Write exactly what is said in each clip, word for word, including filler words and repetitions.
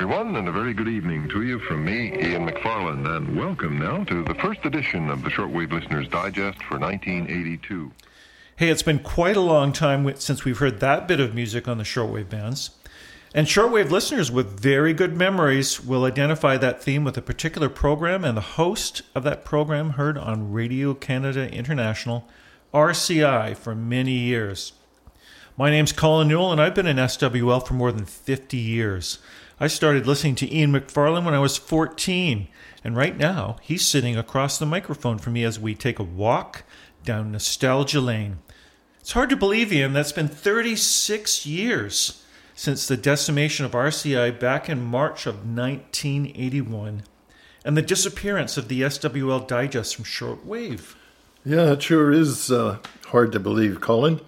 everyone, and a very good evening to you from me, Ian McFarland, and welcome now to the first edition of the Shortwave Listeners Digest for nineteen eighty-two. Hey, it's been quite a long time since we've heard that bit of music on the Shortwave bands. And Shortwave listeners with very good memories will identify that theme with a particular program and the host of that program heard on Radio Canada International, R C I, for many years. My name's Colin Newell, and I've been in S W L for more than fifty years. I started listening to Ian McFarland when I was fourteen, and right now he's sitting across the microphone from me as we take a walk down nostalgia lane. It's hard to believe, Ian, that's been thirty-six years since the decimation of R C I back in March of nineteen eighty-one, and the disappearance of the S W L Digest from shortwave. Yeah, it sure is uh, hard to believe, Colin.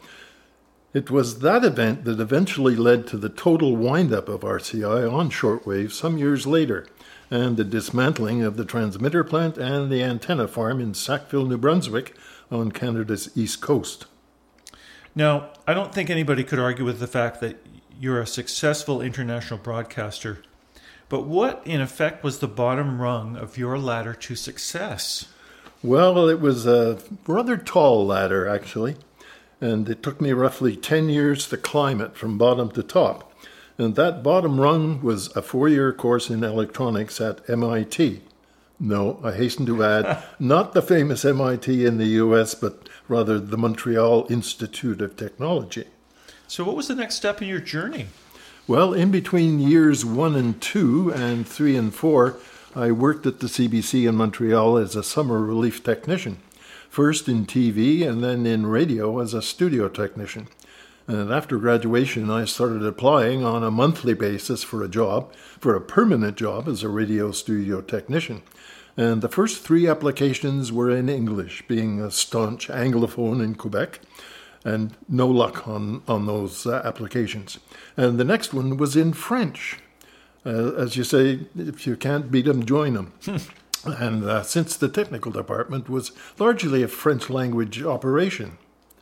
It was that event that eventually led to the total wind-up of R C I on shortwave some years later, and the dismantling of the transmitter plant and the antenna farm in Sackville, New Brunswick, on Canada's east coast. Now, I don't think anybody could argue with the fact that you're a successful international broadcaster, but what, in effect, was the bottom rung of your ladder to success? Well, it was a rather tall ladder, actually. And it took me roughly ten years to climb it from bottom to top. And that bottom rung was a four-year course in electronics at M I T. No, I hasten to add, not the famous M I T in the U S, but rather the Montreal Institute of Technology. So what was the next step in your journey? Well, in between years one and two and three and four, I worked at the C B C in Montreal as a summer relief technician. First in T V and then in radio as a studio technician. And after graduation, I started applying on a monthly basis for a job, for a permanent job as a radio studio technician. And the first three applications were in English, being a staunch Anglophone in Quebec, and no luck on, on those uh, applications. And the next one was in French. Uh, as you say, if you can't beat them, join them. And uh, since the technical department was largely a French language operation.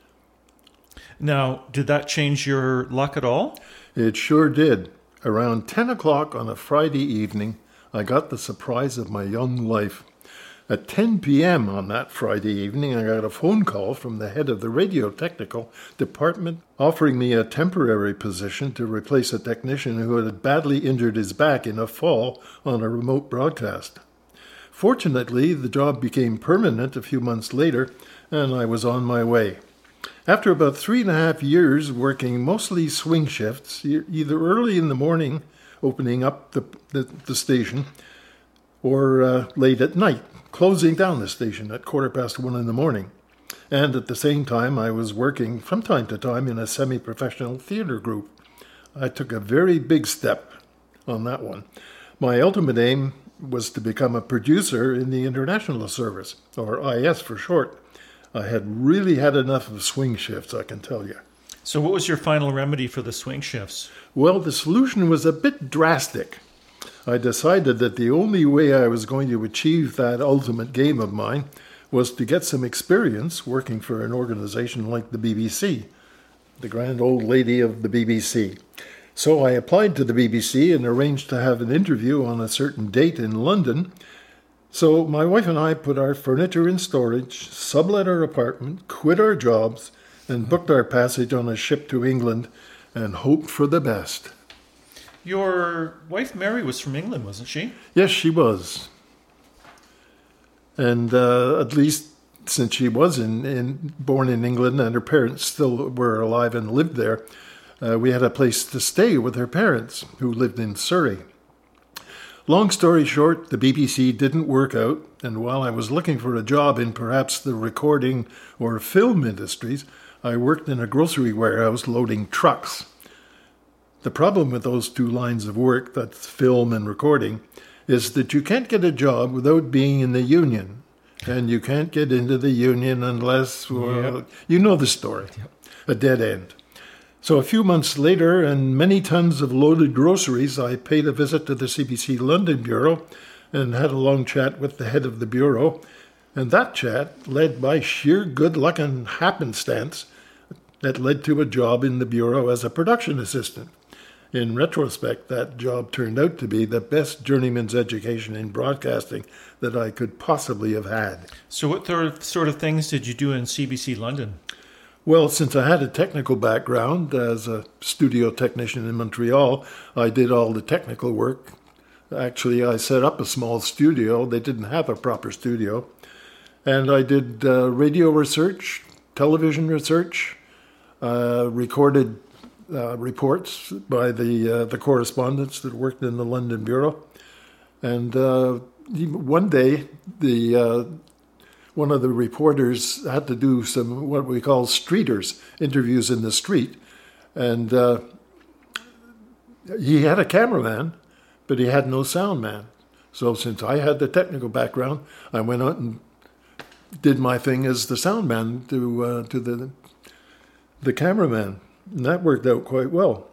Now, did that change your luck at all? It sure did. Around ten o'clock on a Friday evening, I got the surprise of my young life. At ten p.m. on that Friday evening, I got a phone call from the head of the radio technical department offering me a temporary position to replace a technician who had badly injured his back in a fall on a remote broadcast. Fortunately, the job became permanent a few months later, and I was on my way. After about three and a half years working mostly swing shifts, either early in the morning, opening up the, the, the station, or uh, late at night, closing down the station at quarter past one in the morning. And at the same time, I was working from time to time in a semi-professional theater group. I took a very big step on that one. My ultimate aim was to become a producer in the international service, or I S for short. I had really had enough of swing shifts, I can tell you. So what was your final remedy for the swing shifts? Well, the solution was a bit drastic. I decided that the only way I was going to achieve that ultimate game of mine was to get some experience working for an organization like the B B C, the grand old lady of the B B C. So I applied to the B B C and arranged to have an interview on a certain date in London. So my wife and I put our furniture in storage, sublet our apartment, quit our jobs, and booked our passage on a ship to England and hoped for the best. Your wife Mary was from England, wasn't she? Yes, she was. And uh, at least since she was in, in born in England and her parents still were alive and lived there, Uh, we had a place to stay with her parents, who lived in Surrey. Long story short, the B B C didn't work out, and while I was looking for a job in perhaps the recording or film industries, I worked in a grocery warehouse loading trucks. The problem with those two lines of work, that's film and recording, is that you can't get a job without being in the union, and you can't get into the union unless, well, yep. You know the story, yep. A dead end. So a few months later, and many tons of loaded groceries, I paid a visit to the C B C London Bureau and had a long chat with the head of the Bureau. And that chat led by sheer good luck and happenstance that led to a job in the Bureau as a production assistant. In retrospect, that job turned out to be the best journeyman's education in broadcasting that I could possibly have had. So what sort of, sort of things did you do in C B C London? Well, since I had a technical background as a studio technician in Montreal, I did all the technical work. Actually, I set up a small studio. They didn't have a proper studio. And I did uh, radio research, television research, uh, recorded uh, reports by the uh, the correspondents that worked in the London Bureau. And uh, one day, the uh, one of the reporters had to do some what we call streeters, interviews in the street. And uh, he had a cameraman, but he had no sound man. So since I had the technical background, I went out and did my thing as the sound man to uh, to the the cameraman, and that worked out quite well.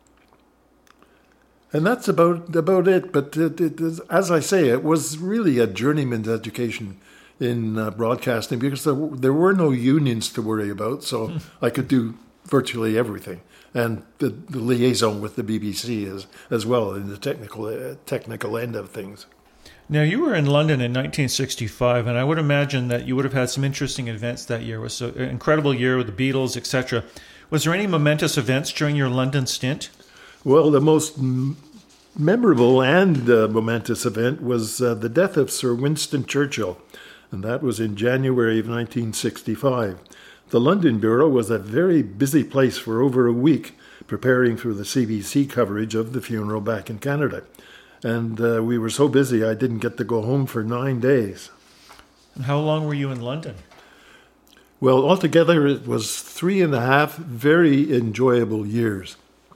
And that's about about it. But it, it is, as I say, it was really a journeyman's education in uh, broadcasting because there, there were no unions to worry about, so mm. I could do virtually everything, and the, the liaison with the B B C as as well in the technical uh, technical end of things. Now, you were in London in nineteen sixty-five, and I would imagine that you would have had some interesting events that year. It was an incredible year with the Beatles, et cetera. Was there any momentous events during your London stint? Well, the most m- memorable and uh, momentous event was uh, the death of Sir Winston Churchill, and that was in January of nineteen sixty-five. The London Bureau was a very busy place for over a week, preparing for the C B C coverage of the funeral back in Canada. And uh, we were so busy, I didn't get to go home for nine days. And how long were you in London? Well, altogether, it was three and a half very enjoyable years.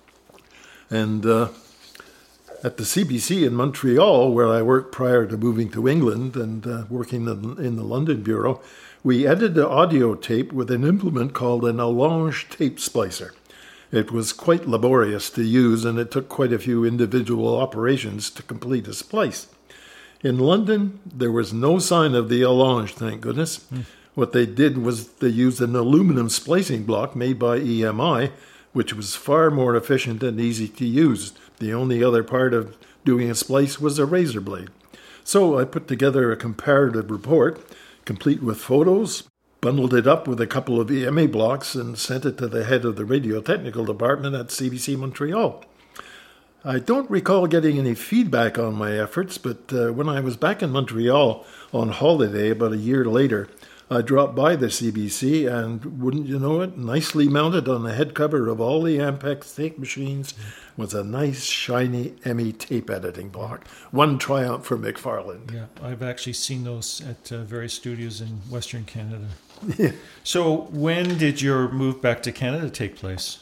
And uh, at the C B C in Montreal, where I worked prior to moving to England and uh, working in, in the London Bureau, we edited the audio tape with an implement called an Allonge tape splicer. It was quite laborious to use, and it took quite a few individual operations to complete a splice. In London, there was no sign of the Allonge, thank goodness. Mm. What they did was they used an aluminum splicing block made by E M I, which was far more efficient and easy to use. The only other part of doing a splice was a razor blade. So I put together a comparative report, complete with photos, bundled it up with a couple of E M A blocks and sent it to the head of the radio technical department at C B C Montreal. I don't recall getting any feedback on my efforts, but uh, when I was back in Montreal on holiday about a year later, I dropped by the C B C and, wouldn't you know it, nicely mounted on the head cover of all the Ampex tape machines was a nice, shiny M E tape editing block. One triumph for McFarland. Yeah, I've actually seen those at uh, various studios in Western Canada. Yeah. So when did your move back to Canada take place?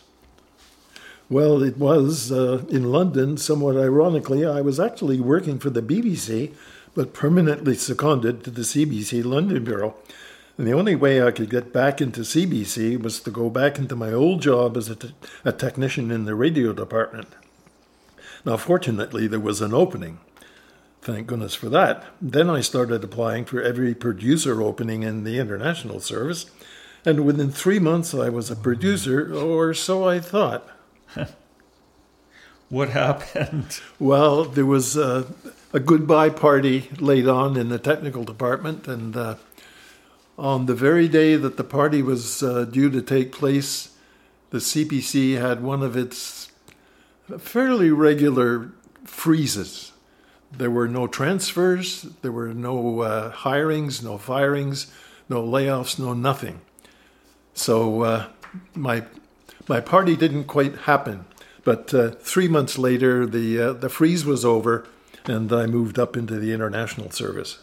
Well, it was uh, in London. Somewhat ironically, I was actually working for the B B C, but permanently seconded to the C B C London Bureau. And the only way I could get back into C B C was to go back into my old job as a, te- a technician in the radio department. Now, fortunately, there was an opening. Thank goodness for that. Then I started applying for every producer opening in the international service, and within three months I was a producer, or so I thought. What happened? Well, there was a, a goodbye party laid on in the technical department, and uh, on the very day that the party was uh, due to take place, the C B C had one of its fairly regular freezes. There were no transfers, there were no uh, hirings, no firings, no layoffs, no nothing. So uh, my my party didn't quite happen. But uh, three months later, the uh, the freeze was over, and I moved up into the international service.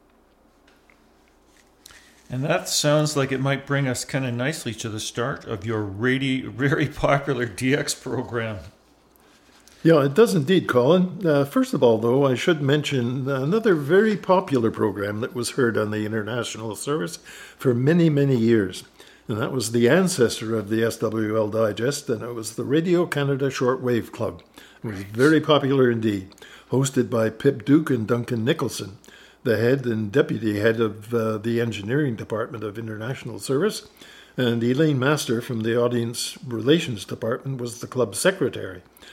And that sounds like it might bring us kind of nicely to the start of your radio, very popular D X program. Yeah, it does indeed, Colin. Uh, first of all, though, I should mention another very popular program that was heard on the international service for many, many years. And that was the ancestor of the S W L Digest, and it was the Radio Canada Shortwave Club. It was very popular indeed, hosted by Pip Duke and Duncan Nicholson, the head and deputy head of uh, the engineering department of international service, and Elaine Master from the audience relations department was the club secretary.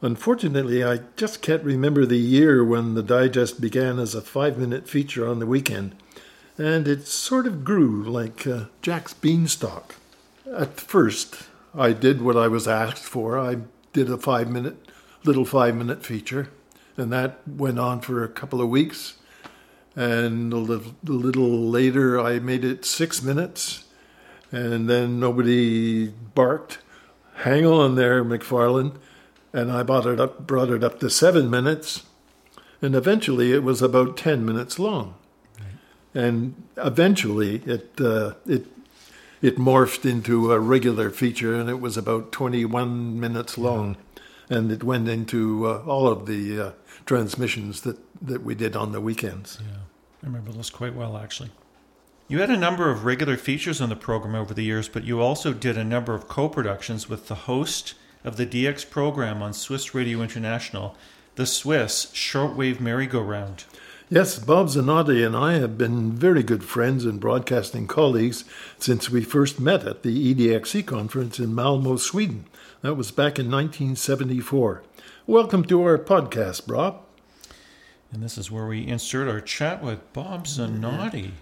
Unfortunately, I just can't remember the year when the digest began as a five-minute feature on the weekend, and it sort of grew like uh, Jack's beanstalk. At first, I did what I was asked for. I did a five-minute, little five-minute feature, and that went on for a couple of weeks. And a little, a little later, I made it six minutes, and then nobody barked. Hang on there, McFarlane. And I brought it up, brought it up to seven minutes, and eventually it was about ten minutes long. Right. And eventually it uh, it it morphed into a regular feature, and it was about twenty-one minutes long, yeah. And it went into uh, all of the uh, transmissions that, that we did on the weekends. Yeah, I remember those quite well, actually. You had a number of regular features on the program over the years, but you also did a number of co-productions with the host of the D X program on Swiss Radio International, the Swiss Shortwave Merry-Go-Round. Yes, Bob Zanotti and I have been very good friends and broadcasting colleagues since we first met at the E D X C conference in Malmö, Sweden. That was back in nineteen seventy-four. Welcome to our podcast, Bob. And this is where we insert our chat with Bob Zanotti.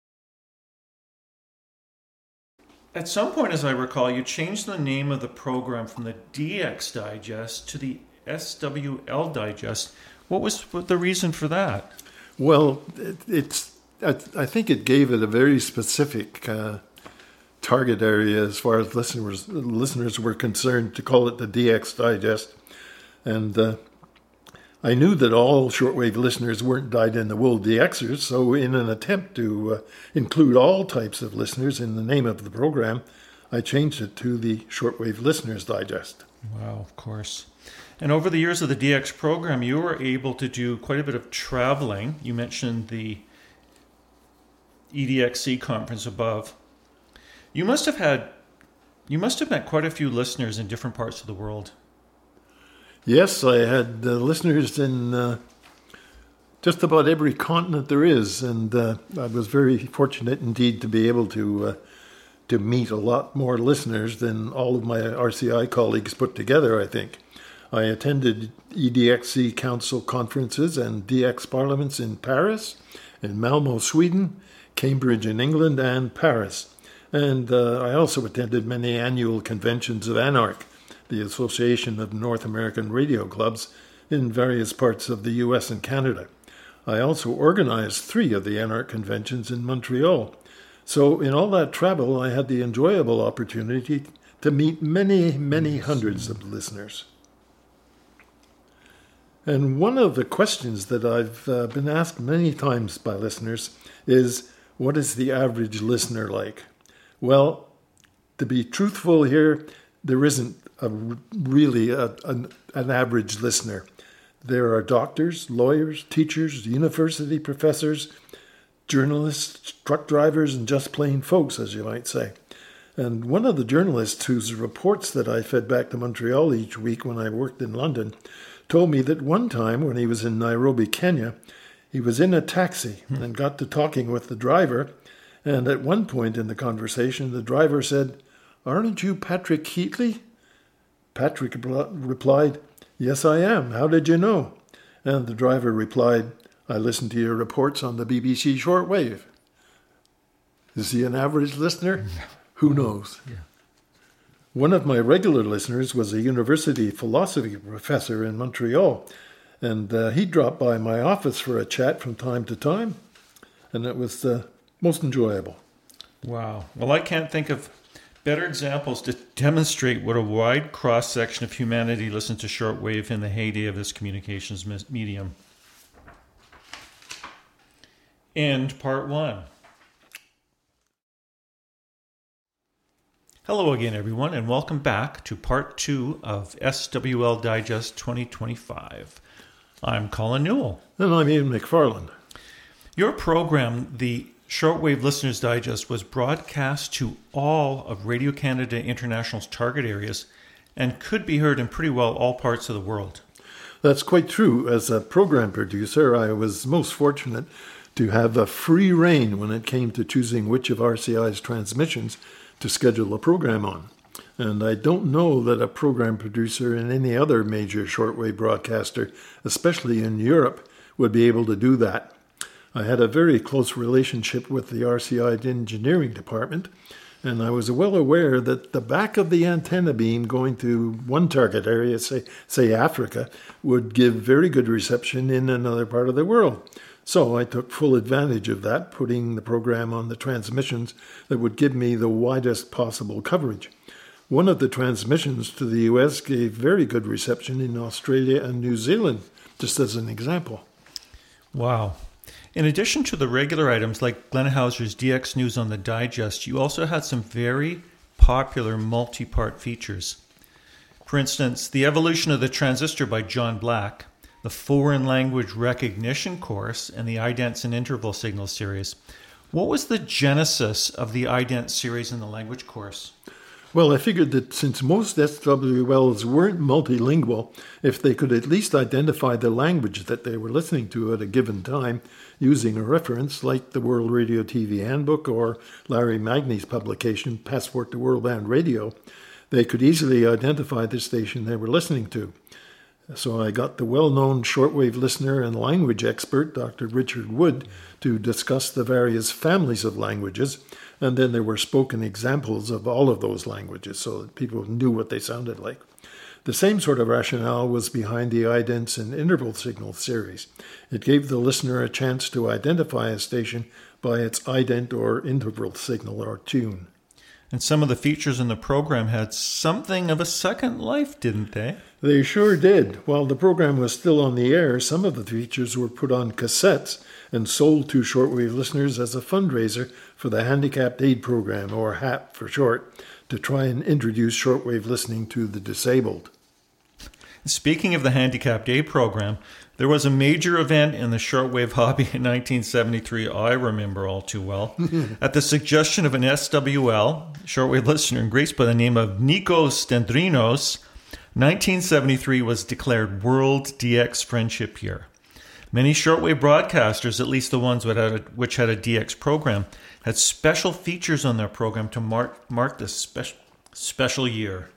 At some point, as I recall, you changed the name of the program from the D X Digest to the S W L Digest. What was the reason for that? Well, it, it's I, I think it gave it a very specific uh, target area as far as listeners listeners were concerned to call it the D X Digest. And uh, I knew that all shortwave listeners weren't dyed-in-the-wool D Xers, so in an attempt to uh, include all types of listeners in the name of the program, I changed it to the Shortwave Listeners Digest. Wow, of course. And over the years of the D X program, you were able to do quite a bit of traveling. You mentioned the E D X C conference above. You must have had, you must have met quite a few listeners in different parts of the world. Yes, I had uh, listeners in uh, just about every continent there is, and uh, I was very fortunate indeed to be able to uh, to meet a lot more listeners than all of my R C I colleagues put together, I think. I attended E D X C Council conferences and D X parliaments in Paris, in Malmö, Sweden, Cambridge in England, and Paris. And uh, I also attended many annual conventions of ANARC, the Association of North American Radio Clubs, in various parts of the U S and Canada. I also organized three of the ANARC conventions in Montreal. So in all that travel, I had the enjoyable opportunity to meet many, many hundreds of listeners. And one of the questions that I've uh, been asked many times by listeners is, what is the average listener like? Well, to be truthful here, there isn't a, really a, an, an average listener. There are doctors, lawyers, teachers, university professors, journalists, truck drivers, and just plain folks, as you might say. And one of the journalists whose reports that I fed back to Montreal each week when I worked in London told me that one time when he was in Nairobi, Kenya, he was in a taxi hmm. and got to talking with the driver. And at one point in the conversation, the driver said, "Aren't you Patrick Heatley?" Patrick replied, "Yes, I am. How did you know?" And the driver replied, "I listened to your reports on the B B C shortwave." Is he an average listener? Who knows? Yeah. One of my regular listeners was a university philosophy professor in Montreal, and uh, he dropped by my office for a chat from time to time, and it was uh, most enjoyable. Wow. Well, I can't think of better examples to demonstrate what a wide cross-section of humanity listened to shortwave in the heyday of this communications medium. End part one. Hello again, everyone, and welcome back to part two of S W L Digest twenty twenty-five. I'm Colin Newell. And I'm Ian McFarlane. Your program, the Shortwave Listeners Digest, was broadcast to all of Radio Canada International's target areas and could be heard in pretty well all parts of the world. That's quite true. As a program producer, I was most fortunate to have a free rein when it came to choosing which of R C I's transmissions to schedule a program on. and I don't know that a program producer in any other major shortwave broadcaster, especially in Europe, would be able to do that. I had a very close relationship with the R C I engineering department, and I was well aware that the back of the antenna beam going to one target area, say, say Africa, would give very good reception in another part of the world. So I took full advantage of that, putting the program on the transmissions that would give me the widest possible coverage. One of the transmissions to the U S gave very good reception in Australia and New Zealand, just as an example. Wow. In addition to the regular items like Glenn Hauser's D X News on the Digest, you also had some very popular multi-part features. For instance, The Evolution of the Transistor by John Black, the Foreign Language Recognition course, and the idents and interval signal series. What was the genesis of the ident series and the language course? Well, I figured that since most S W Ls weren't multilingual, if they could at least identify the language that they were listening to at a given time using a reference like the World Radio T V Handbook or Larry Magny's publication, Passport to World Band Radio, they could easily identify the station they were listening to. So I got the well-known shortwave listener and language expert, Doctor Richard Wood, to discuss the various families of languages, and then there were spoken examples of all of those languages so that people knew what they sounded like. The same sort of rationale was behind the idents and interval signal series. It gave the listener a chance to identify a station by its ident or interval signal or tune. And some of the features in the program had something of a second life, didn't they? They sure did. While the program was still on the air, some of the features were put on cassettes and sold to shortwave listeners as a fundraiser for the Handicapped Aid Program, or H A P for short, to try and introduce shortwave listening to the disabled. Speaking of the Handicapped Aid Program, there was a major event in the shortwave hobby in nineteen seventy-three I remember all too well. At the suggestion of an S W L, shortwave listener in Greece by the name of Nikos Dendrinos, nineteen seventy-three was declared World D X Friendship Year. Many shortwave broadcasters, at least the ones which had a D X program, had special features on their program to mark, mark this spe- special year.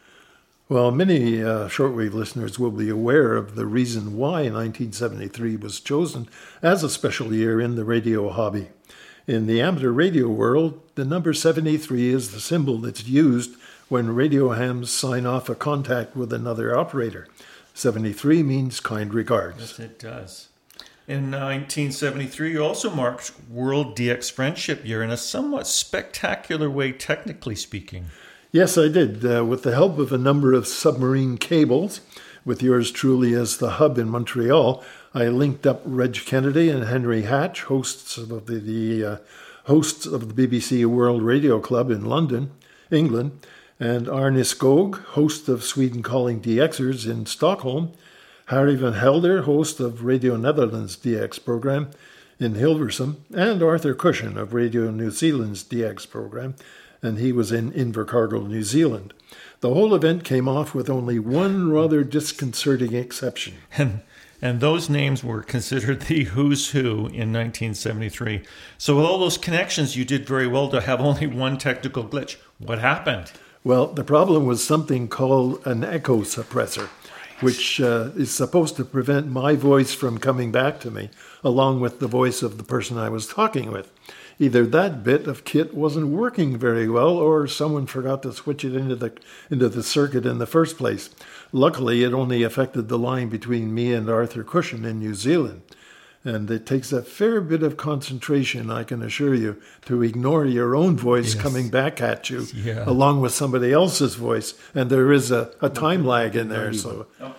Well, many uh, shortwave listeners will be aware of the reason why nineteen seventy-three was chosen as a special year in the radio hobby. In the amateur radio world, the number seventy-three is the symbol that's used when radio hams sign off a contact with another operator. seventy-three means kind regards. Yes, it does. In nineteen seventy-three, you also marked World D X Friendship Year in a somewhat spectacular way, technically speaking. Yes, I did, uh, with the help of a number of submarine cables. With yours truly as the hub in Montreal, I linked up Reg Kennedy and Henry Hatch, hosts of the, the uh, hosts of the B B C World Radio Club in London, England, and Arne Skog, host of Sweden Calling D Xers in Stockholm, Harry van Helder, host of Radio Netherlands' D X program in Hilversum, and Arthur Cushion of Radio New Zealand's D X program, and he was in Invercargill, New Zealand. The whole event came off with only one rather disconcerting exception. And and those names were considered the who's who in nineteen seventy-three. So with all those connections, you did very well to have only one technical glitch. What happened? Well, the problem was something called an echo suppressor, right, which uh, is supposed to prevent my voice from coming back to me, along with the voice of the person I was talking with. Either that bit of kit wasn't working very well, or someone forgot to switch it into the into the circuit in the first place. Luckily, it only affected the line between me and Arthur Cushion in New Zealand. And it takes a fair bit of concentration, I can assure you, to ignore your own voice yes. coming back at you, yeah. along with somebody else's voice. And there is a, a time lag in there. So. Oh.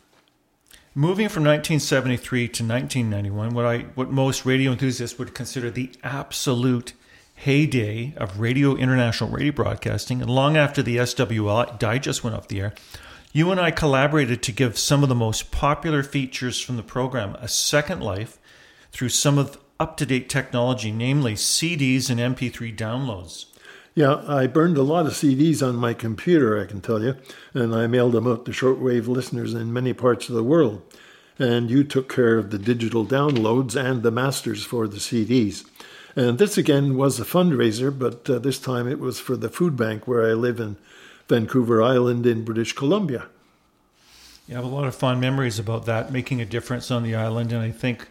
Moving from nineteen seventy-three to nineteen ninety-one, what I what most radio enthusiasts would consider the absolute heyday of radio international radio broadcasting, and long after the S W L Digest went off the air, you and I collaborated to give some of the most popular features from the program a second life through some of up-to-date technology, namely C Ds and M P three downloads. Yeah, I burned a lot of C Ds on my computer, I can tell you, and I mailed them out to shortwave listeners in many parts of the world. And you took care of the digital downloads and the masters for the C Ds. And this again was a fundraiser, but uh, this time it was for the food bank where I live in Vancouver Island in British Columbia. You have a lot of fond memories about that, making a difference on the island. And I think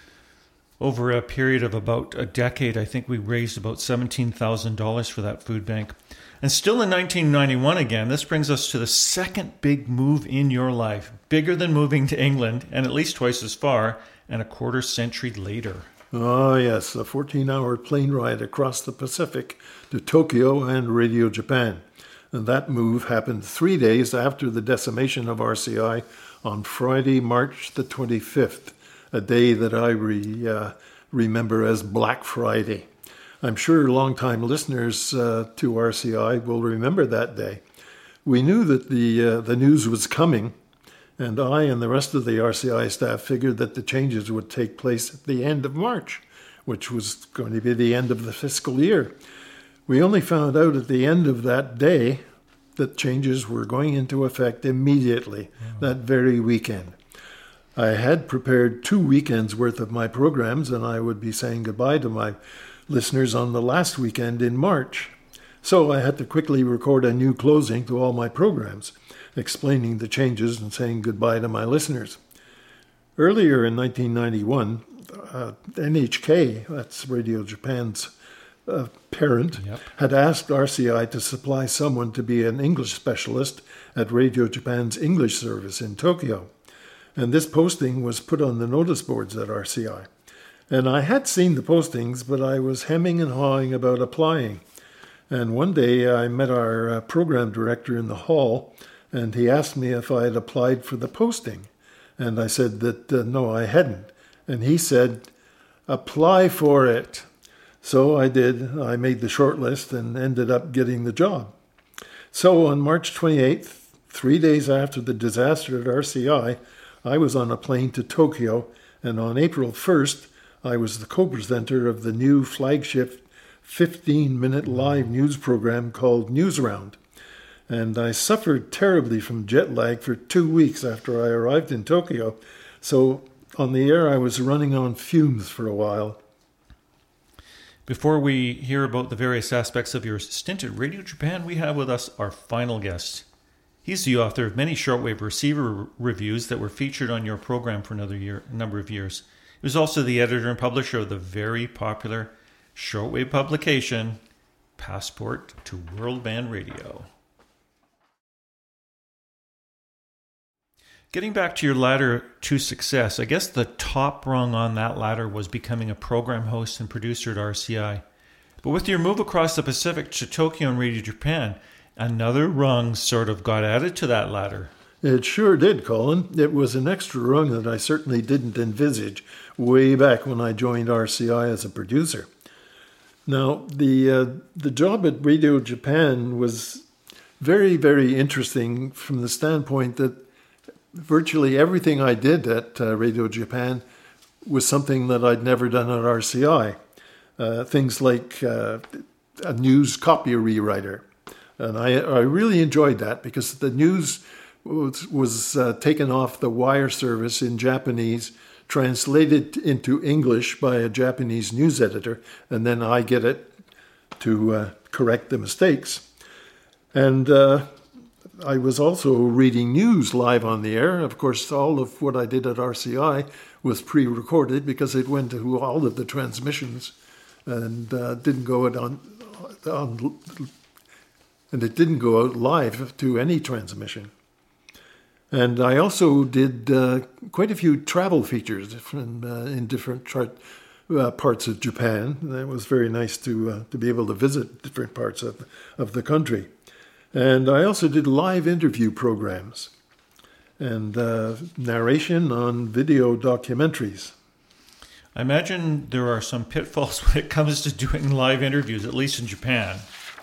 over a period of about a decade, I think we raised about seventeen thousand dollars for that food bank. And still in nineteen ninety-one again, this brings us to the second big move in your life, bigger than moving to England and at least twice as far, and a quarter century later. Ah, yes, a fourteen-hour plane ride across the Pacific to Tokyo and Radio Japan. And that move happened three days after the decimation of R C I on Friday, March the twenty-fifth, a day that I re, uh, remember as Black Friday. I'm sure longtime listeners uh, to R C I will remember that day. We knew that the uh, the news was coming, and I and the rest of the R C I staff figured that the changes would take place at the end of March, which was going to be the end of the fiscal year. We only found out at the end of that day that changes were going into effect immediately, wow. that very weekend. I had prepared two weekends worth of my programs, and I would be saying goodbye to my listeners on the last weekend in March. So I had to quickly record a new closing to all my programs, explaining the changes and saying goodbye to my listeners. Earlier in nineteen ninety-one, uh, N H K, that's Radio Japan's uh, parent, yep. had asked R C I to supply someone to be an English specialist at Radio Japan's English service in Tokyo. And this posting was put on the notice boards at R C I. And I had seen the postings, but I was hemming and hawing about applying. And one day I met our uh, program director in the hall, and he asked me if I had applied for the posting. And I said that uh, no, I hadn't. And he said, apply for it. So I did. I made the short list and ended up getting the job. So on March twenty-eighth, three days after the disaster at R C I, I was on a plane to Tokyo, and on April first, I was the co-presenter of the new flagship fifteen-minute live news program called Newsround. And I suffered terribly from jet lag for two weeks after I arrived in Tokyo. So on the air, I was running on fumes for a while. Before we hear about the various aspects of your stint at Radio Japan, we have with us our final guest. He's the author of many shortwave receiver reviews that were featured on your program for another year, number of years. He was also the editor and publisher of the very popular shortwave publication, Passport to World Band Radio. Getting back to your ladder to success, I guess the top rung on that ladder was becoming a program host and producer at R C I. But with your move across the Pacific to Tokyo and Radio Japan, another rung sort of got added to that ladder. It sure did, Colin. It was an extra rung that I certainly didn't envisage way back when I joined R C I as a producer. Now, the uh, the job at Radio Japan was very, very interesting from the standpoint that virtually everything I did at uh, Radio Japan was something that I'd never done at R C I. Uh, things like uh, a news copy rewriter. And I, I really enjoyed that because the news was, was uh, taken off the wire service in Japanese, translated into English by a Japanese news editor, and then I get it to uh, correct the mistakes. And uh, I was also reading news live on the air. Of course, all of what I did at R C I was pre-recorded because it went to all of the transmissions and uh, didn't go out on, on and it didn't go out live to any transmission. And I also did uh, quite a few travel features from, uh, in different tra- uh, parts of Japan. It was very nice to uh, to be able to visit different parts of of the country. And I also did live interview programs and uh, narration on video documentaries. I imagine there are some pitfalls when it comes to doing live interviews, at least in Japan.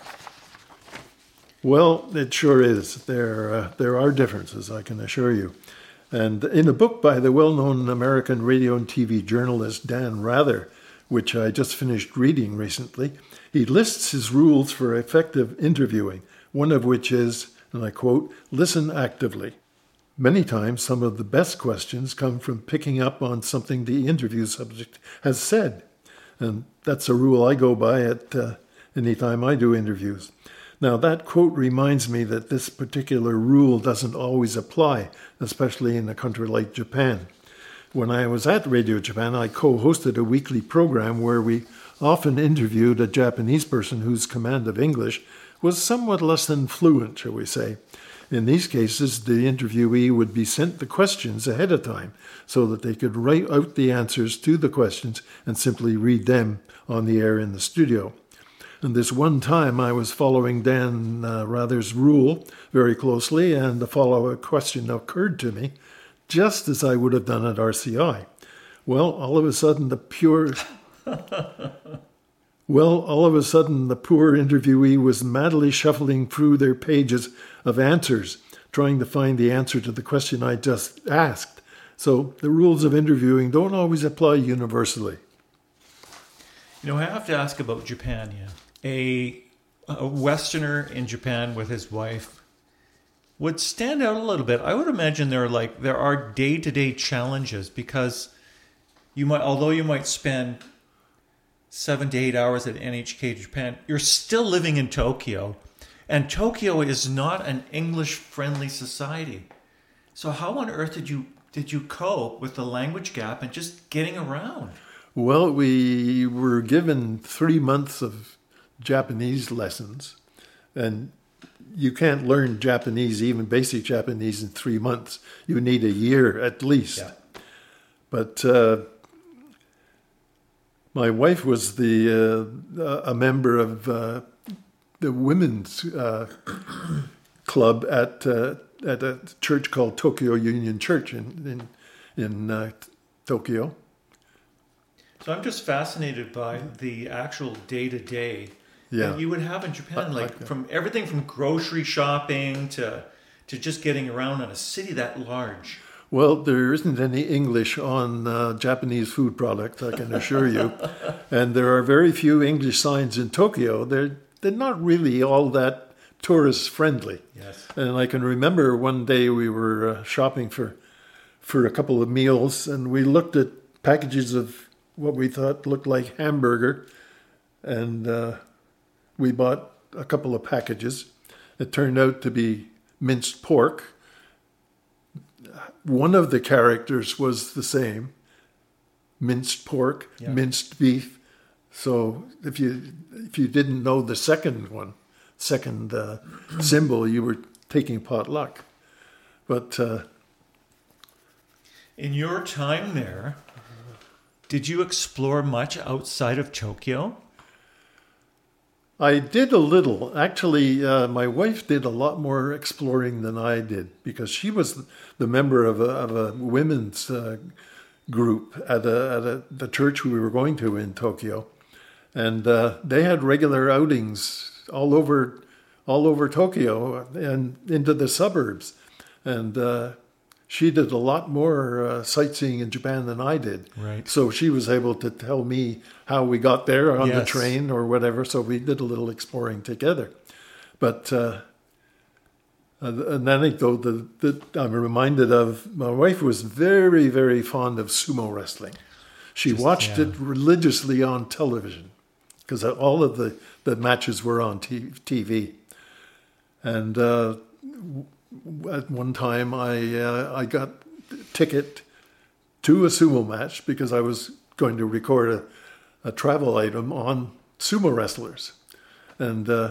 Well, it sure is. There, uh, there are differences, I can assure you. And in a book by the well-known American radio and T V journalist Dan Rather, which I just finished reading recently, he lists his rules for effective interviewing, one of which is, and I quote, listen actively. Many times, some of the best questions come from picking up on something the interview subject has said. And that's a rule I go by at uh, any time I do interviews. Now, that quote reminds me that this particular rule doesn't always apply, especially in a country like Japan. When I was at Radio Japan, I co-hosted a weekly program where we often interviewed a Japanese person whose command of English was somewhat less than fluent, shall we say. In these cases, the interviewee would be sent the questions ahead of time so that they could write out the answers to the questions and simply read them on the air in the studio. And this one time I was following Dan uh, Rather's rule very closely, and the follow-up question occurred to me just as I would have done at R C I. Well, all of a sudden the pure... Well, all of a sudden, the poor interviewee was madly shuffling through their pages of answers, trying to find the answer to the question I just asked. So the rules of interviewing don't always apply universally. You know, I have to ask about Japan, yeah. A, a Westerner in Japan with his wife would stand out a little bit. I would imagine there are like there are day-to-day challenges because you might, although you might spend seven to eight hours at N H K Japan, you're still living in Tokyo. And Tokyo is not an English-friendly society. So how on earth did you did you cope with the language gap and just getting around? Well, we were given three months of Japanese lessons. And you can't learn Japanese, even basic Japanese, in three months. You need a year at least. Yeah. But... Uh, My wife was the uh, a member of uh, the women's uh, club at uh, at a church called Tokyo Union Church in in, in uh, Tokyo. So I'm just fascinated by the actual day to day that you would have in Japan, like, like from everything from grocery shopping to to just getting around in a city that large. Well, there isn't any English on uh, Japanese food products, I can assure you. And there are very few English signs in Tokyo. They're, they're not really all that tourist-friendly. Yes. And I can remember one day we were uh, shopping for, for a couple of meals, and we looked at packages of what we thought looked like hamburger, and uh, we bought a couple of packages. It turned out to be minced pork. One of the characters was the same, minced pork, yeah. minced beef. So if you if you didn't know the second one, second uh, symbol, you were taking pot luck. But uh, in your time there, did you explore much outside of Tokyo? I did a little. Actually, uh, my wife did a lot more exploring than I did because she was the member of a, of a women's uh, group at, a, at a, the church we were going to in Tokyo. And uh, they had regular outings all over all over Tokyo and into the suburbs. And uh, she did a lot more uh, sightseeing in Japan than I did. Right. So she was able to tell me how we got there on yes. the train or whatever. So we did a little exploring together. But uh, an anecdote that, that I'm reminded of, my wife was very, very fond of sumo wrestling. She Just, watched yeah. it religiously on television because all of the, the matches were on t- TV. And uh, at one time, I uh, I got a ticket to a sumo match because I was going to record a, a travel item on sumo wrestlers. And uh,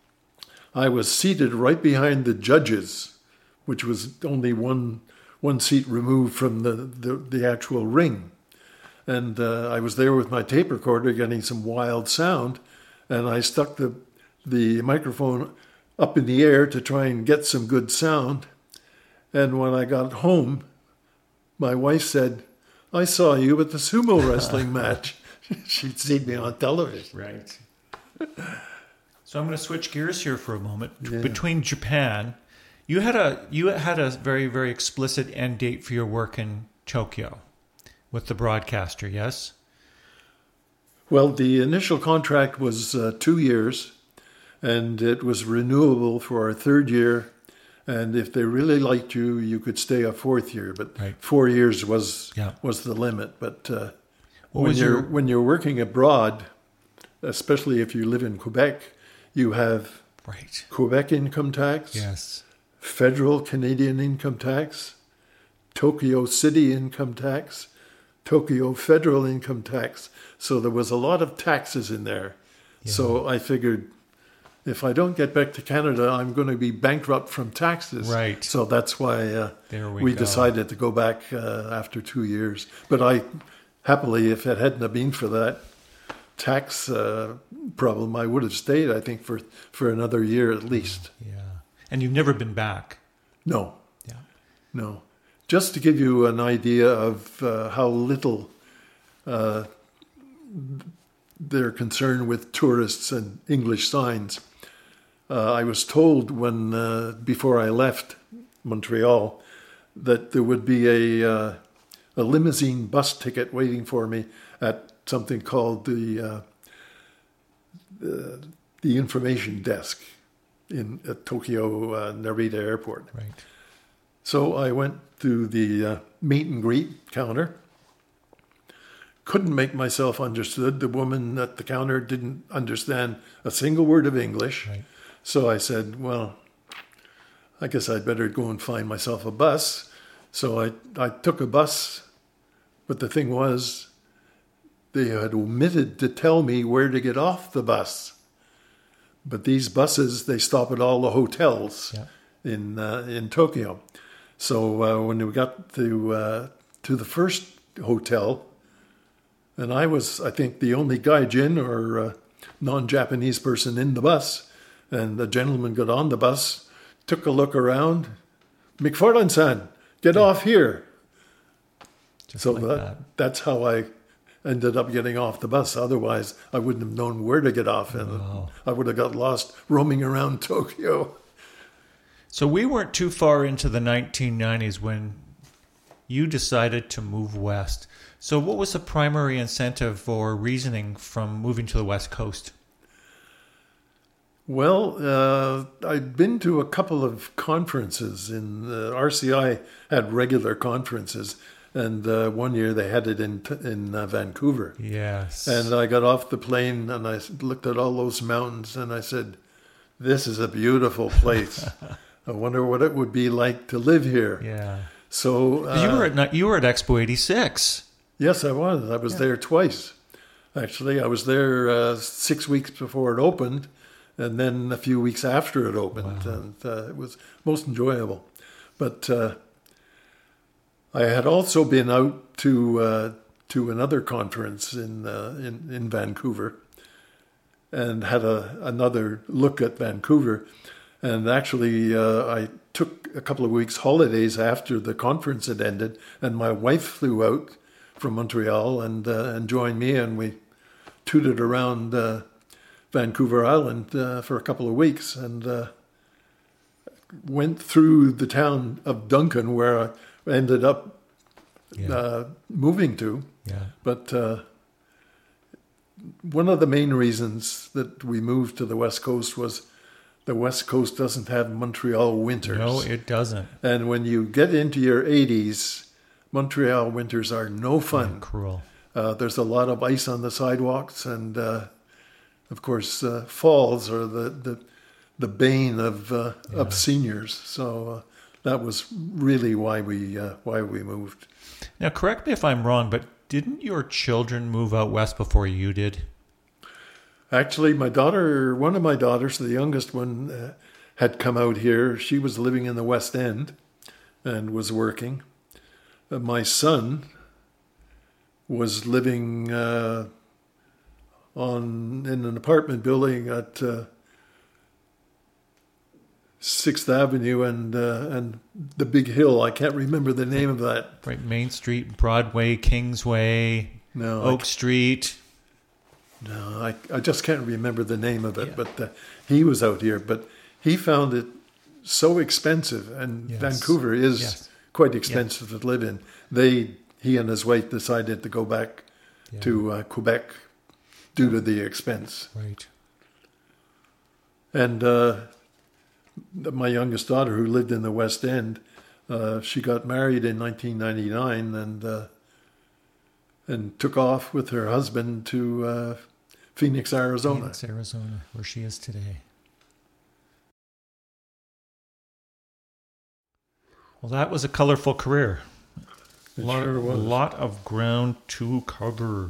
I was seated right behind the judges, which was only one one seat removed from the, the, the actual ring. And uh, I was there with my tape recorder getting some wild sound, and I stuck the the microphone up in the air to try and get some good sound. And when I got home, my wife said, I saw you at the sumo wrestling match. She'd seen me on television. Right. So I'm going to switch gears here for a moment. Yeah. Between Japan, you had a you had a very, very explicit end date for your work in Tokyo with the broadcaster, yes? Well, the initial contract was uh, two years. And it was renewable for a third year. And if they really liked you, you could stay a fourth year. But right. four years was yeah. was the limit. But uh, what when was you're your... when you're working abroad, especially if you live in Quebec, you have Right. Quebec income tax, Yes. federal Canadian income tax, Tokyo City income tax, Tokyo federal income tax. So there was a lot of taxes in there. Yeah. So I figured if I don't get back to Canada, I'm going to be bankrupt from taxes. Right. So that's why uh, There we we go. decided to go back uh, after two years. But I happily, if it hadn't have been for that tax uh, problem, I would have stayed, I think, for, for another year at least. Yeah. And you've never been back. No, Yeah. no. Just to give you an idea of uh, how little uh, they're concerned with tourists and English signs, uh, I was told when uh, before I left Montreal that there would be a uh, a limousine bus ticket waiting for me at something called the uh, the, the information desk in at Tokyo uh, Narita Airport. Right. So I went to the uh, meet and greet counter. Couldn't make myself understood. The woman at the counter didn't understand a single word of English. Right. So I said, well, I guess I'd better go and find myself a bus. So I, I took a bus, but the thing was, they had omitted to tell me where to get off the bus. But these buses, they stop at all the hotels Yeah. in uh, in Tokyo. So uh, when we got to uh, to the first hotel, and I was, I think, the only gaijin or uh, non-Japanese person in the bus, and the gentleman got on the bus, took a look around, McFarlane-san, get Yeah. off here. Just So like that, that. that's how I ended up getting off the bus. Otherwise, I wouldn't have known where to get off, and Wow. I would have got lost roaming around Tokyo. So we weren't too far into the nineteen nineties when you decided to move west. So what was the primary incentive or reasoning from moving to the West Coast? Well, uh, I'd been to a couple of conferences. In uh, R C I had regular conferences, and uh, one year they had it in in uh, Vancouver. Yes. And I got off the plane and I looked at all those mountains and I said, "This is a beautiful place. I wonder what it would be like to live here." yeah. So 'Cause you uh, were at you were at Expo eighty-six. yes, I was. I was Yeah. there twice. Actually, I was there uh, six weeks before it opened, and then a few weeks after it opened, Wow. and uh, it was most enjoyable. But uh, I had also been out to uh, to another conference in uh, in in Vancouver, and had a another look at Vancouver. And actually, uh, I took a couple of weeks holidays after the conference had ended, and my wife flew out from Montreal and uh, and joined me, and we tooted around uh, Vancouver Island uh, for a couple of weeks, and uh, went through the town of Duncan, where I ended up Yeah. uh, moving to. yeah. But uh, one of the main reasons that we moved to the West Coast was the West Coast doesn't have Montreal winters. No, it doesn't. And when you get into your eighties, Montreal winters are no fun. Cruel. Uh, there's a lot of ice on the sidewalks, and uh, of course, uh, falls are the the, the bane of uh, Yeah. of seniors. So uh, that was really why we uh, why we moved. Now, correct me if I'm wrong, but didn't your children move out west before you did? Actually, my daughter, one of my daughters, the youngest one, uh, had come out here. She was living in the West End and was working. Uh, my son was living uh, on in an apartment building at uh, Sixth Avenue and uh, and the Big Hill. I can't remember the name of that. Right, Main Street, Broadway, Kingsway, No, Oak Street. No, I, I just can't remember the name of it, Yeah. but uh, he was out here. But he found it so expensive, and Yes. Vancouver is Yes. quite expensive to live in. They, he and his wife decided to go back Yeah. to uh, Quebec due to the expense. Right. And uh, my youngest daughter, who lived in the West End, uh, she got married in nineteen ninety-nine and uh, and took off with her husband to uh, Phoenix, Arizona. Phoenix, Arizona, where she is today. Well, that was a colorful career. It lot, sure was. A lot of ground to cover.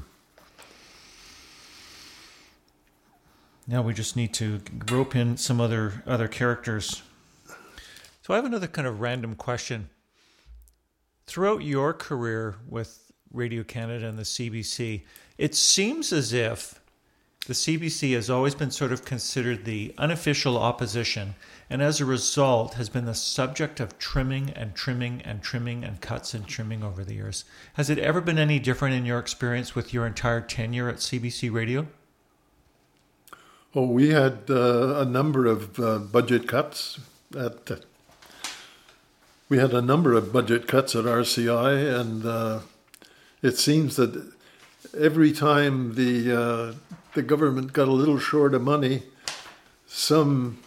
Now we just need to rope in some other other characters. So I have another kind of random question. Throughout your career with Radio Canada and the C B C, it seems as if the C B C has always been sort of considered the unofficial opposition, and as a result has been the subject of trimming and trimming and trimming and cuts and trimming over the years. Has it ever been any different in your experience with your entire tenure at C B C Radio? Oh, we had uh, a number of uh, budget cuts at. Uh, we had a number of budget cuts at R C I, and uh, it seems that every time the uh, the government got a little short of money, some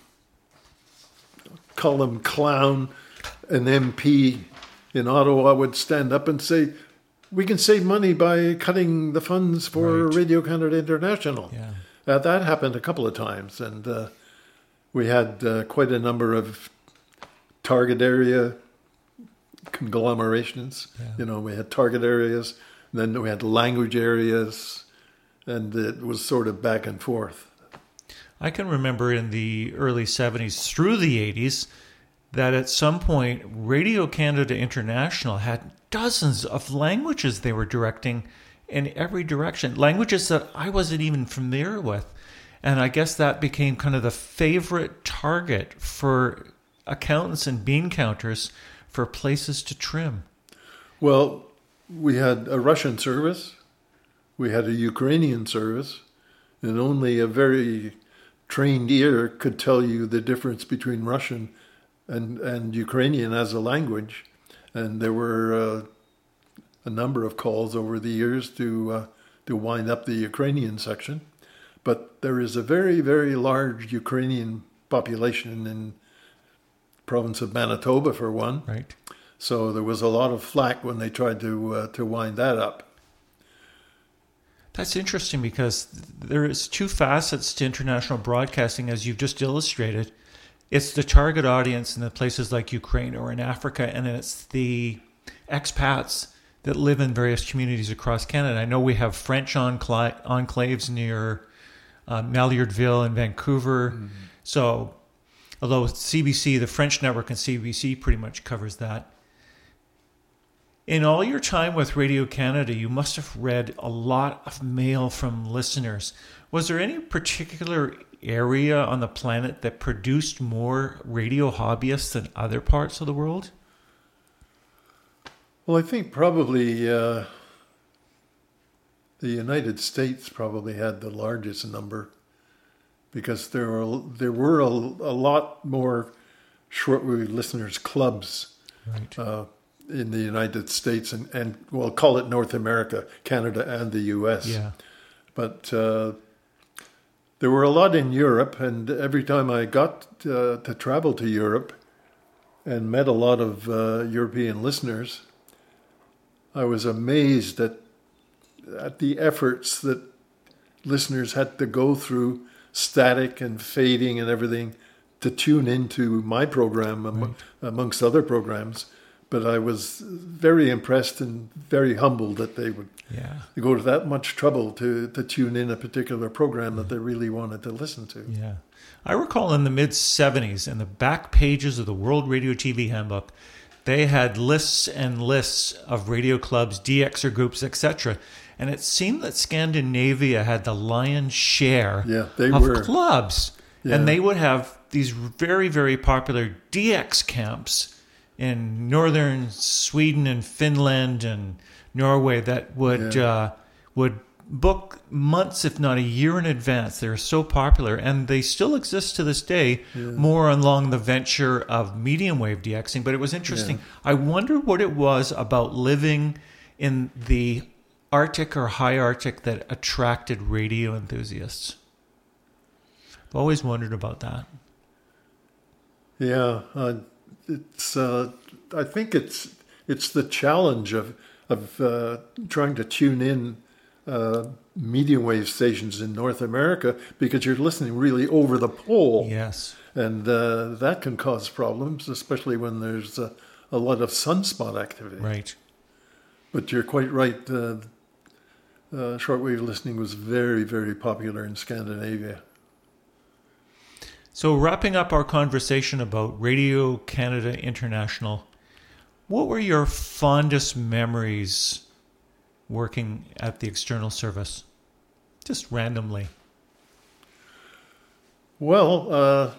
call him clown, an M P in Ottawa would stand up and say, "We can save money by cutting the funds for Right. Radio Canada International." Yeah. Uh, that happened a couple of times, and uh, we had uh, quite a number of target area conglomerations. Yeah. You know, we had target areas, then we had language areas, and it was sort of back and forth. I can remember in the early seventies through the eighties that at some point Radio Canada International had dozens of languages they were directing in every direction, languages that I wasn't even familiar with. And I guess that became kind of the favorite target for accountants and bean counters for places to trim. Well, we had a Russian service, we had a Ukrainian service, and only a very trained ear could tell you the difference between Russian and, and Ukrainian as a language. And there were uh, a number of calls over the years to uh, to wind up the Ukrainian section. But there is a very, very large Ukrainian population in the province of Manitoba, for one. Right. So there was a lot of flack when they tried to uh, to wind that up. That's interesting because there is two facets to international broadcasting, as you've just illustrated. It's the target audience in the places like Ukraine or in Africa, and then it's the expats that live in various communities across Canada. I know we have French encla- enclaves near uh, Maillardville and Vancouver. Mm-hmm. So although C B C, the French network and C B C pretty much covers that. In all your time with Radio Canada, you must have read a lot of mail from listeners. Was there any particular area on the planet that produced more radio hobbyists than other parts of the world? Well, I think probably uh, the United States probably had the largest number, because there were there were a, a lot more shortwave listeners clubs. Right. Uh, in the United States and, and well, call it North America, Canada and the U S. Yeah. But uh, there were a lot in Europe, and every time I got uh, to travel to Europe and met a lot of uh, European listeners, I was amazed at, at the efforts that listeners had to go through, static and fading and everything, to tune into my program, am- Right. amongst other programs. But I was very impressed and very humbled that they would Yeah. go to that much trouble to, to tune in a particular program that they really wanted to listen to. Yeah. I recall in the mid-seventies, in the back pages of the World Radio T V Handbook, they had lists and lists of radio clubs, D Xer groups, et cetera. And it seemed that Scandinavia had the lion's share Yeah, they of were. clubs. Yeah. And they would have these very, very popular D X camps in northern Sweden and Finland and Norway that would Yeah. uh, would book months, if not a year in advance. They're so popular, and they still exist to this day, Yeah. more along the venture of medium wave DXing. But it was interesting. Yeah. I wonder what it was about living in the Arctic or high Arctic that attracted radio enthusiasts. I've always wondered about that. Yeah, uh, it's. Uh, I think it's it's the challenge of of uh, trying to tune in uh, medium wave stations in North America, because you're listening really over the pole. Yes. And uh, that can cause problems, especially when there's a, a lot of sunspot activity. Right. But you're quite right. Uh, uh, shortwave listening was very, very popular in Scandinavia. So wrapping up our conversation about Radio Canada International, what were your fondest memories working at the external service? Just randomly. Well, uh,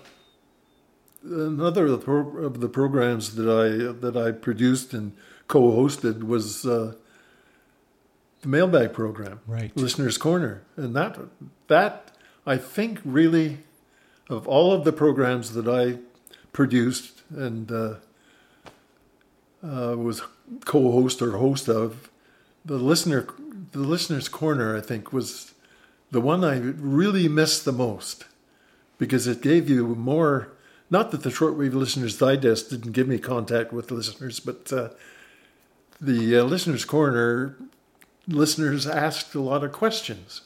another of the, pro- of the programs that I that I produced and co-hosted was uh, the Mailbag program, Right. Listener's Corner, and that that I think really, of all of the programs that I produced and uh, uh, was co-host or host of, the listener the Listener's Corner I think was the one I really missed the most, because it gave you more. Not that the Shortwave Listeners Digest didn't give me contact with listeners, but uh, the uh, Listener's Corner, listeners asked a lot of questions.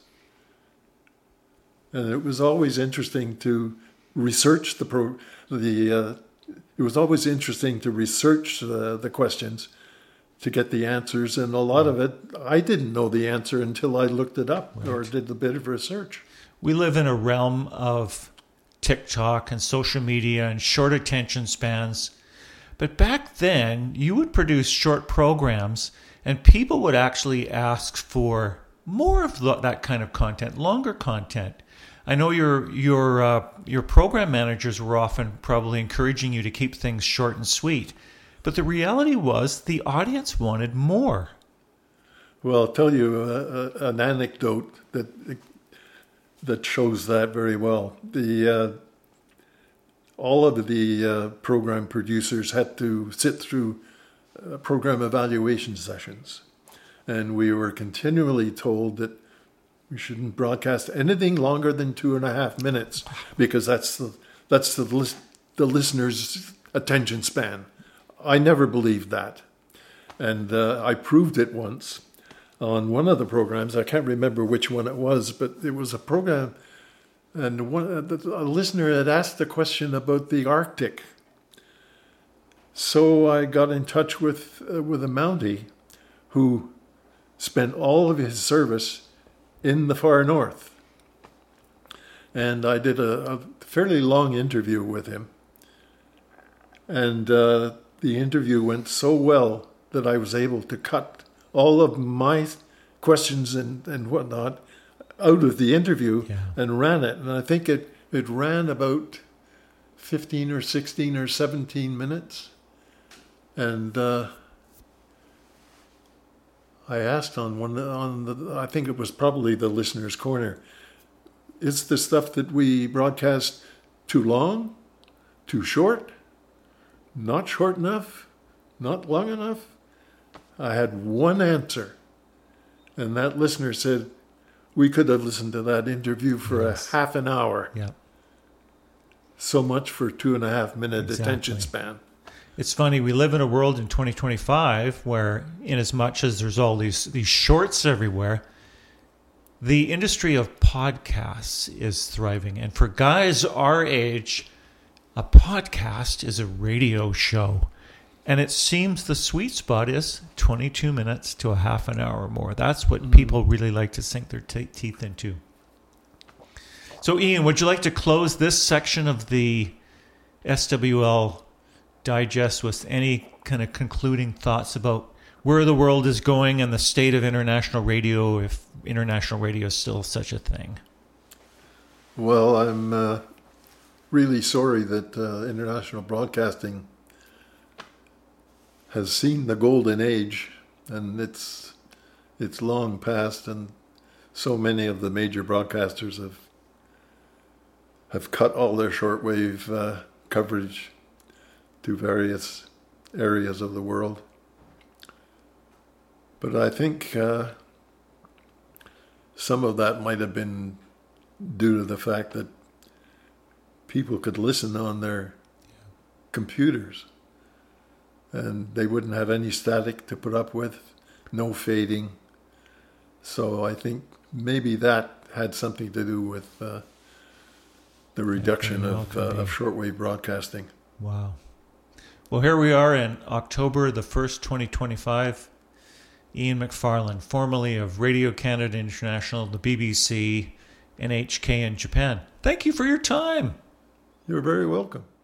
And it was always interesting to research the pro. The uh, it was always interesting to research uh, the questions to get the answers, and a lot of it I didn't know the answer until I looked it up right. or did a bit of research. We live in a realm of TikTok and social media and short attention spans. But back then, you would produce short programs and people would actually ask for more of that kind of content, longer content. I know your your uh, your program managers were often probably encouraging you to keep things short and sweet. But the reality was the audience wanted more. Well, I'll tell you uh, an anecdote that that shows that very well. The uh, all of the uh, program producers had to sit through uh, program evaluation sessions, and we were continually told that we shouldn't broadcast anything longer than two and a half minutes because that's the that's the list, the listener's attention span. I never believed that, and uh, I proved it once on one of the programs. I can't remember which one it was, but it was a program, and one, a listener had asked a question about the Arctic. So I got in touch with uh, with a Mountie who spent all of his service in the far north. And I did a, a fairly long interview with him. And uh, the interview went so well that I was able to cut all of my questions and, and whatnot out of the interview yeah. and ran it. And I think it, it ran about fifteen or sixteen or seventeen minutes. And uh, I asked on one, on the, I think it was probably the Listener's Corner, is the stuff that we broadcast too long, too short, not short enough, not long enough? I had one answer, and that listener said, we could have listened to that interview for yes. a half an hour. Yeah. So much for two and a half minute exactly. attention span. It's funny, we live in a world in twenty twenty-five where, in as much as there's all these, these shorts everywhere, the industry of podcasts is thriving. And for guys our age, a podcast is a radio show. And it seems the sweet spot is twenty-two minutes to a half an hour or more. That's what mm-hmm. people really like to sink their t- teeth into. So, Ian, would you like to close this section of the S W L Digest with any kind of concluding thoughts about where the world is going and the state of international radio, if international radio is still such a thing? Well, I'm uh, really sorry that uh, international broadcasting has seen the golden age, and it's it's long past, and so many of the major broadcasters have have cut all their shortwave uh, coverage to various areas of the world. But I think uh, some of that might have been due to the fact that people could listen on their computers and they wouldn't have any static to put up with, no fading. So I think maybe that had something to do with uh, the reduction of, uh, of shortwave broadcasting. Wow. Well, here we are in October the first, twenty twenty-five. Ian McFarlane, formerly of Radio Canada International, the B B C, N H K in Japan. Thank you for your time. You're very welcome.